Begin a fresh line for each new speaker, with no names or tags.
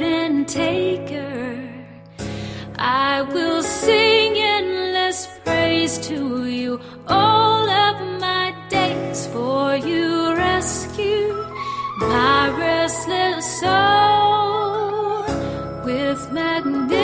and taker. I will sing endless praise to you all of my days, for you rescued my restless soul with magnificence.